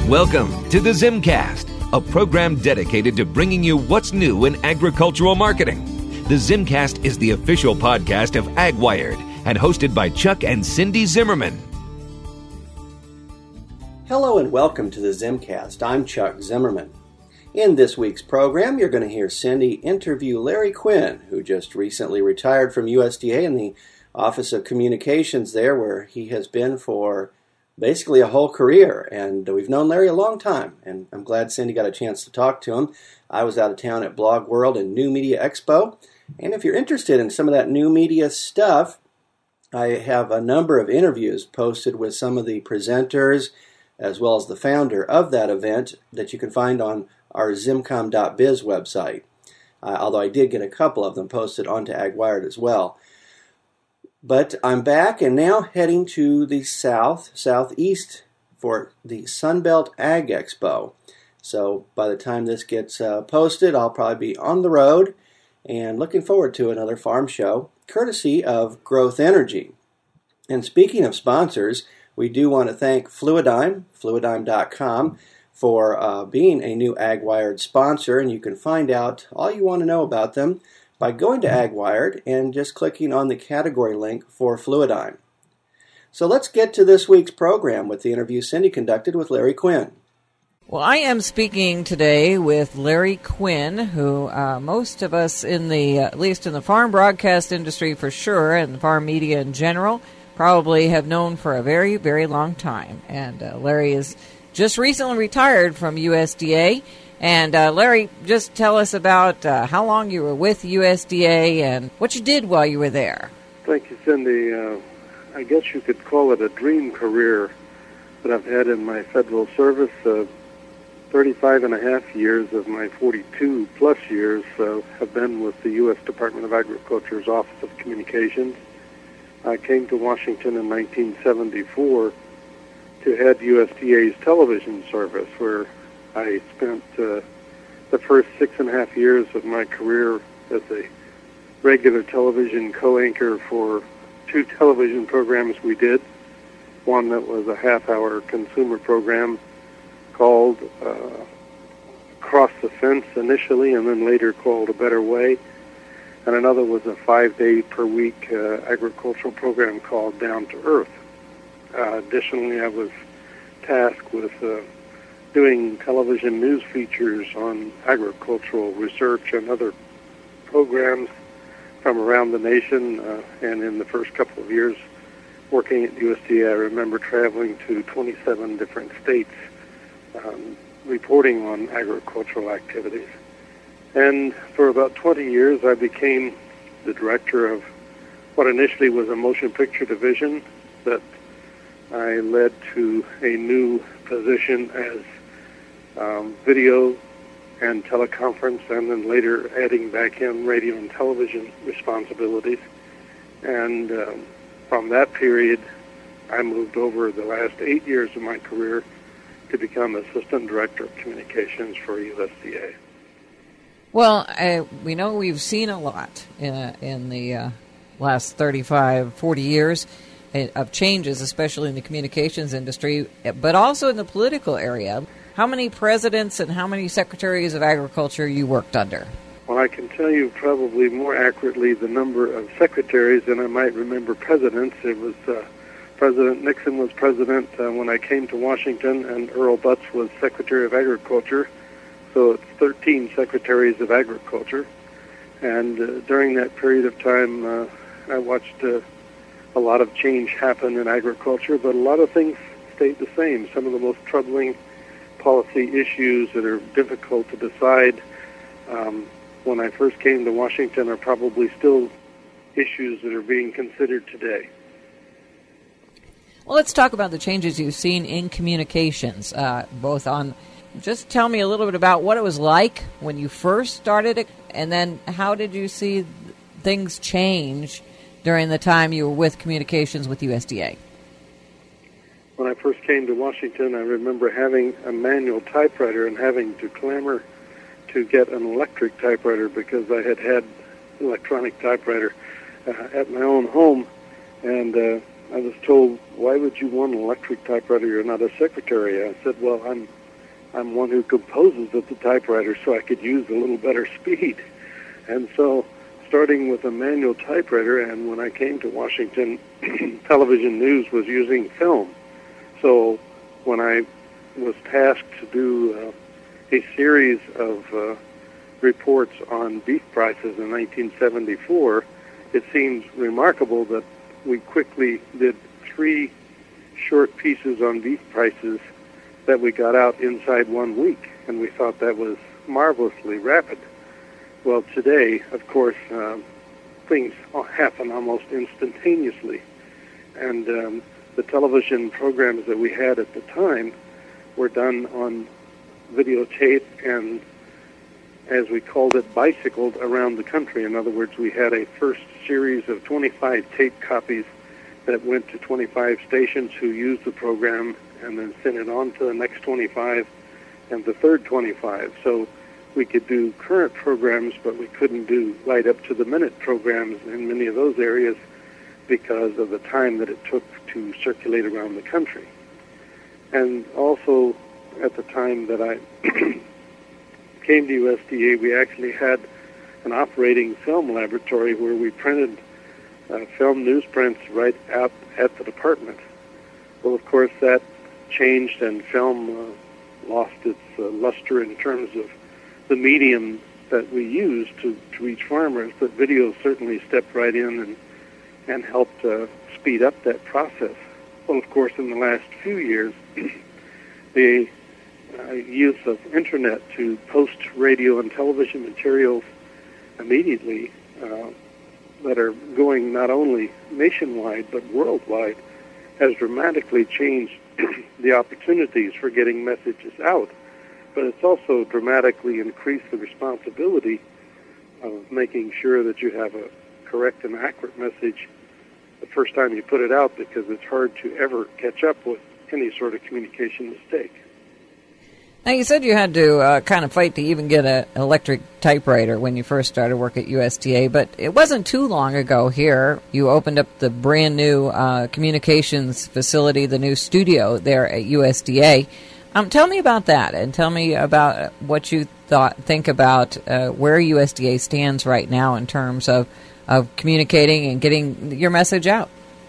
Welcome to the Zimcast, a program dedicated to bringing you what's new in agricultural marketing. The Zimcast is the official podcast of AgWired and hosted by Chuck and Cindy Zimmerman. Hello and welcome to the Zimcast. I'm Chuck Zimmerman. In this week's program, you're going to hear Cindy interview Larry Quinn, who just recently retired from USDA in the Office of Communications there, where he has been for basically a whole career. And we've known Larry a long time, and I'm glad Cindy got a chance to talk to him. I was out of town at Blog World and New Media Expo, and if you're interested in some of that new media stuff, I have a number of interviews posted with some of the presenters as well as the founder of that event that you can find on our zimcom.biz website, although I did get a couple of them posted onto AgWired as well. But I'm back and now heading to the southeast for the Sunbelt Ag Expo. So by the time this gets posted, I'll probably be on the road and looking forward to another farm show, courtesy of Growth Energy. And speaking of sponsors, we do want to thank Fluidigm, fluidigm.com, for being a new AgWired sponsor, and you can find out all you want to know about them by going to AgWired and just clicking on the category link for Fluidigm. So let's get to this week's program with the interview Cindy conducted with Larry Quinn. Well, I am speaking today with Larry Quinn, who most of us in the, at least in the farm broadcast industry for sure, and the farm media in general, probably have known for a very, very long time. And Larry is just recently retired from USDA. And Larry, just tell us about how long you were with USDA and what you did while you were there. Thank you, Cindy. I guess you could call it a dream career that I've had in my federal service. 35 and a half years of my 42-plus years have been with the U.S. Department of Agriculture's Office of Communications. I came to Washington in 1974 to head USDA's television service, where I spent the first 6.5 years of my career as a regular television co-anchor for two television programs we did. One that was a half-hour consumer program called Across the Fence initially, and then later called A Better Way. And another was a 5-day-per-week agricultural program called Down to Earth. Additionally, I was tasked with doing television news features on agricultural research and other programs from around the nation. And in the first couple of years working at USDA, I remember traveling to 27 different states reporting on agricultural activities. And for about 20 years, I became the director of what initially was a motion picture division that I led to a new position as video and teleconference, and then later adding back in radio and television responsibilities. And from that period, I moved over the last 8 years of my career to become Assistant Director of Communications for USDA. Well, we know we've seen a lot in the last 35, 40 years of changes, especially in the communications industry, but also in the political area. How many presidents and how many secretaries of agriculture you worked under? Well, I can tell you probably more accurately the number of secretaries than I might remember presidents. It was President Nixon was president when I came to Washington, and Earl Butz was Secretary of Agriculture. So it's 13 secretaries of agriculture. And during that period of time, I watched a lot of change happen in agriculture, but a lot of things stayed the same. Some of the most troubling policy issues that are difficult to decide when I first came to Washington are probably still issues that are being considered today. Well, let's talk about the changes you've seen in communications, both on... Just tell me a little bit about what it was like when you first started it, and then how did you see things change during the time you were with communications with USDA? When I first came to Washington, I remember having a manual typewriter and having to clamor to get an electric typewriter because I had electronic typewriter at my own home. And I was told, why would you want an electric typewriter? You're not a secretary. I said, well, I'm one who composes at the typewriter, so I could use a little better speed. And so, starting with a manual typewriter, and when I came to Washington, television news was using film. So when I was tasked to do a series of reports on beef prices in 1974, it seems remarkable that we quickly did 3 short pieces on beef prices that we got out inside 1 week, and we thought that was marvelously rapid. Well, today, of course, things happen almost instantaneously, and the television programs that we had at the time were done on videotape and, as we called it, bicycled around the country. In other words, we had a first series of 25 tape copies that went to 25 stations who used the program and then sent it on to the next 25 and the third 25. So we could do current programs, but we couldn't do right up to the minute programs in many of those areas because of the time that it took to circulate around the country. And also, at the time that I came to USDA, we actually had an operating film laboratory where we printed film newsprints right out at the department. Well, of course, that changed, and film lost its luster in terms of the medium that we used to reach farmers, but video certainly stepped right in and helped speed up that process. Well, of course, in the last few years, the use of Internet to post radio and television materials immediately that are going not only nationwide but worldwide has dramatically changed the opportunities for getting messages out. But it's also dramatically increased the responsibility of making sure that you have a correct and accurate message the first time you put it out, because it's hard to ever catch up with any sort of communication mistake. Now, you said you had to kind of fight to even get an electric typewriter when you first started work at USDA, but it wasn't too long ago here. You opened up the brand new communications facility, the new studio there at USDA. Tell me about that, and tell me about what you think about where USDA stands right now in terms of communicating and getting your message out.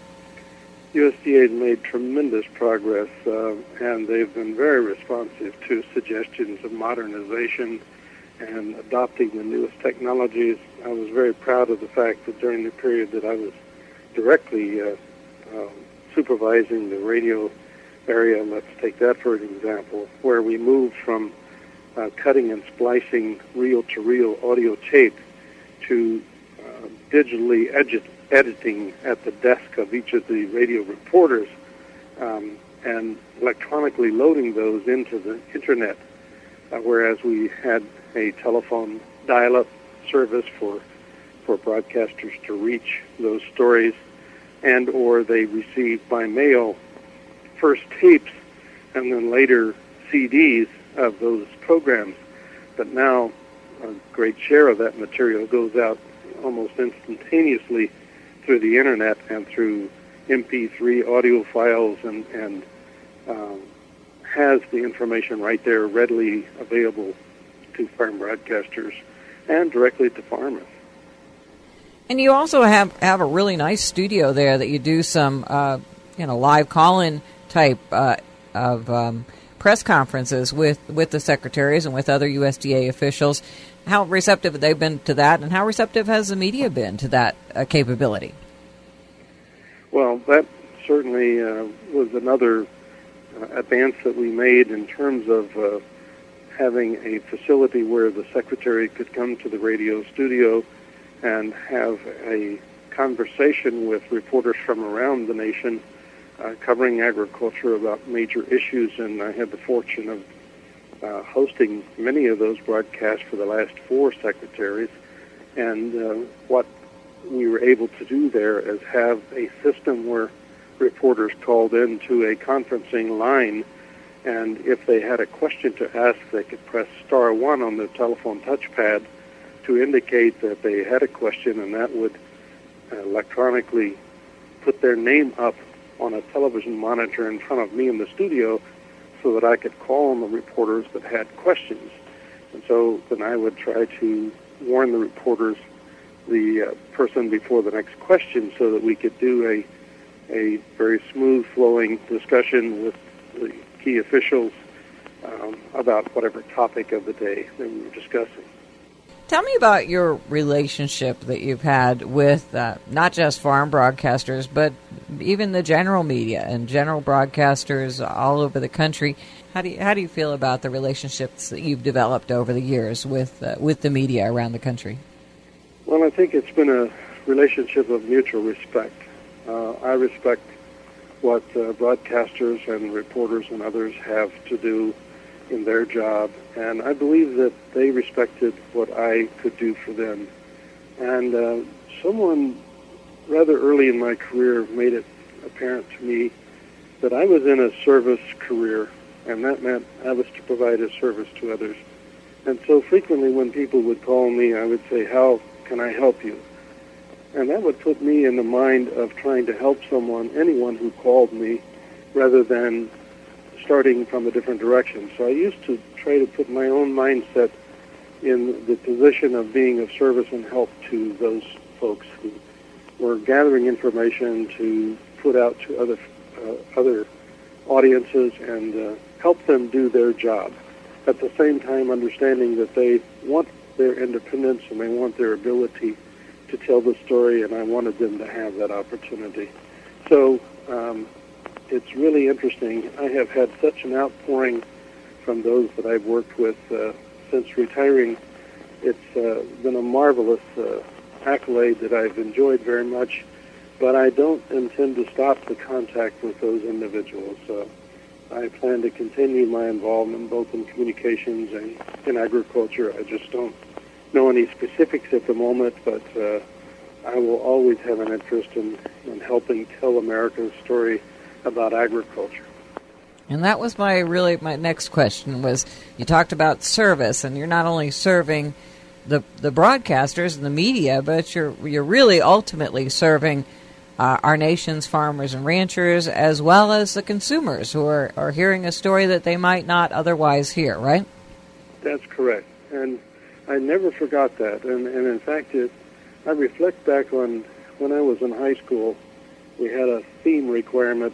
USDA has made tremendous progress, and they've been very responsive to suggestions of modernization and adopting the newest technologies. I was very proud of the fact that during the period that I was directly supervising the radio area, let's take that for an example, where we moved from cutting and splicing reel-to-reel audio tape to digitally editing at the desk of each of the radio reporters and electronically loading those into the Internet, whereas we had a telephone dial-up service for broadcasters to reach those stories, and or they received by mail first tapes and then later CDs of those programs. But now a great share of that material goes out almost instantaneously through the Internet and through MP3 audio files, and has the information right there readily available to farm broadcasters and directly to farmers. And you also have a really nice studio there that you do some live call-in type of press conferences with the secretaries and with other USDA officials. How receptive have they been to that, and how receptive has the media been to that capability? Well, that certainly was another advance that we made in terms of having a facility where the secretary could come to the radio studio and have a conversation with reporters from around the nation covering agriculture about major issues. And I had the fortune of hosting many of those broadcasts for the last 4 secretaries. And what we were able to do there is have a system where reporters called into a conferencing line, and if they had a question to ask, they could press star 1 on their telephone touchpad to indicate that they had a question, and that would electronically put their name up on a television monitor in front of me in the studio so that I could call on the reporters that had questions. And so then I would try to warn the reporters, the person before the next question, so that we could do a very smooth-flowing discussion with the key officials about whatever topic of the day that we were discussing. Tell me about your relationship that you've had with not just farm broadcasters, but even the general media and general broadcasters all over the country. How do you feel about the relationships that you've developed over the years with the media around the country? Well, I think it's been a relationship of mutual respect. I respect what broadcasters and reporters and others have to do in their job, and I believe that they respected what I could do for them. And someone rather early in my career made it apparent to me that I was in a service career, and that meant I was to provide a service to others. And so frequently when people would call me, I would say, "How can I help you?" And that would put me in the mind of trying to help anyone who called me, rather than starting from a different direction. So I used to try to put my own mindset in the position of being of service and help to those folks who were gathering information to put out to other audiences and help them do their job. At the same time, understanding that they want their independence and they want their ability to tell the story, and I wanted them to have that opportunity. So it's really interesting. I have had such an outpouring from those that I've worked with since retiring. It's been a marvelous accolade that I've enjoyed very much, but I don't intend to stop the contact with those individuals. I plan to continue my involvement both in communications and in agriculture. I just don't know any specifics at the moment, but I will always have an interest in helping tell America's story about agriculture. And that was my next question was, you talked about service, and you're not only serving the broadcasters and the media, but you're really ultimately serving our nation's farmers and ranchers, as well as the consumers who are hearing a story that they might not otherwise hear, right? That's correct. And I never forgot that. And in fact, I reflect back on when I was in high school, we had a theme requirement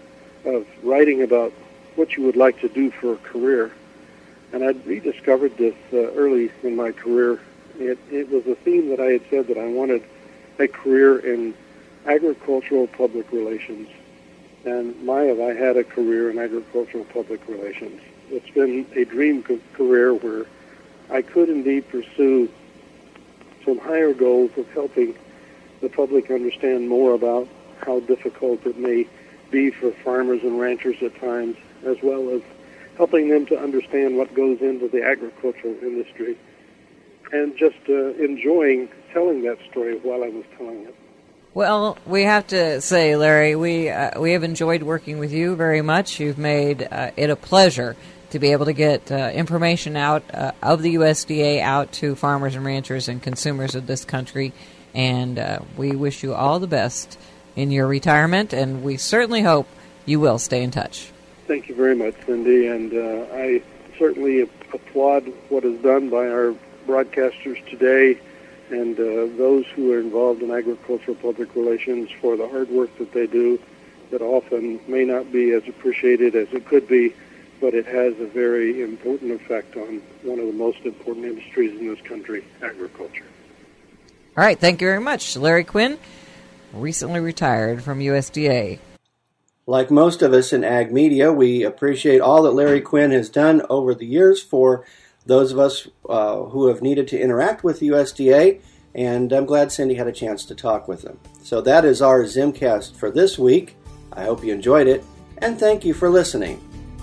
of writing about what you would like to do for a career. And I'd rediscovered this early in my career. It was a theme that I had said that I wanted a career in agricultural public relations. And my, have I had a career in agricultural public relations. It's been a dream career where I could indeed pursue some higher goals of helping the public understand more about how difficult it may be for farmers and ranchers at times, as well as helping them to understand what goes into the agricultural industry, and just enjoying telling that story while I was telling it. Well, we have to say, Larry, we have enjoyed working with you very much. You've made it a pleasure to be able to get information out of the USDA out to farmers and ranchers and consumers of this country, and we wish you all the best in your retirement, and we certainly hope you will stay in touch. Thank you very much, Cindy, and I certainly applaud what is done by our broadcasters today and those who are involved in agricultural public relations for the hard work that they do that often may not be as appreciated as it could be, but it has a very important effect on one of the most important industries in this country, agriculture. All right, thank you very much. Larry Quinn, recently retired from USDA. Like most of us in ag media, we appreciate all that Larry Quinn has done over the years for those of us who have needed to interact with the USDA, and I'm glad Cindy had a chance to talk with him. So that is our Zimcast for this week. I hope you enjoyed it, and thank you for listening.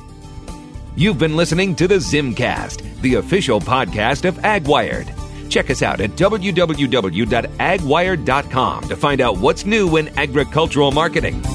You've been listening to the Zimcast, the official podcast of AgWired. Check us out at www.agwired.com to find out what's new in agricultural marketing.